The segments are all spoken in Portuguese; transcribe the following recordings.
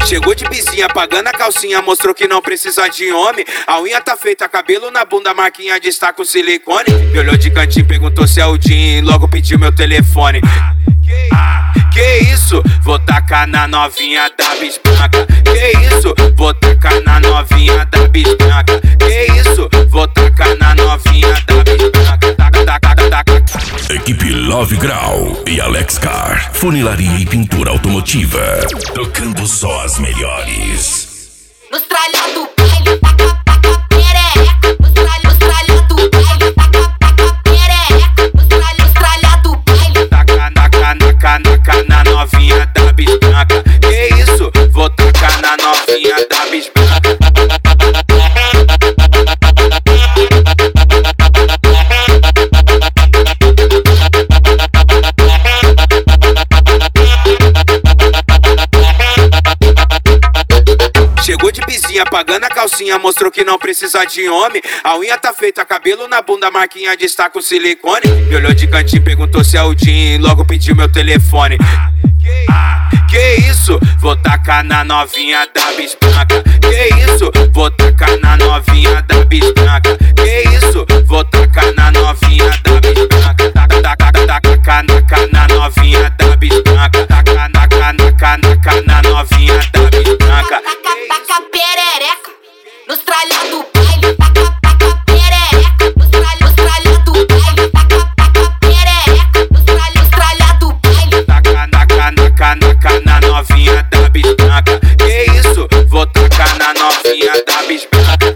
Chegou de bizinha, pagando a calcinha, mostrou que não precisa de homem. A unha tá feita, cabelo na bunda, marquinha de com silicone. Me olhou de cantinho, perguntou se é o Jim, logo pediu meu telefone. Que isso? Vou tacar na novinha da bispanca. Que isso? Vou tacar na novinha da bispanca. Que isso? Vou tacar na novinha da bispanca. Equipe Love Grau e Alex Car, funilaria e pintura automotiva, tocando só as melhores. Nos tralha do baile, taca, taca, perereca. Nos tralha do baile, taca, perereca. Nos tralha do baile. Taca na novinha da bispanca. Que isso? Vou tacar na novinha da bispanca. Chegou de bizinha, pagando a calcinha, mostrou que não precisa de homem. A unha tá feita, cabelo na bunda, marquinha de com silicone. Me olhou de cantinho, perguntou se é o Jim, logo pediu meu telefone. Que isso? Vou tacar na novinha da bispanca. Que isso? Vou tacar na novinha da bispanca. Que isso? Vou tacar na novinha da bispanca. Taca na novinha da bispanca. Taca na novinha da bispanca. Taca perereca. Nos tralha do baile, taca perereca. Nos tralha do baile, taca perereca. Nos tralha do baile. Taca na novinha da bispanca. Que isso? Vou tacar na novinha da bispanca.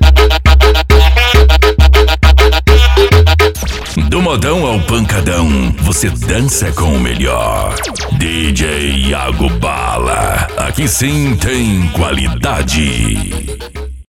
Do modão ao pancadão, você dança com o melhor. DJ Iago Bala, aqui sim tem qualidade.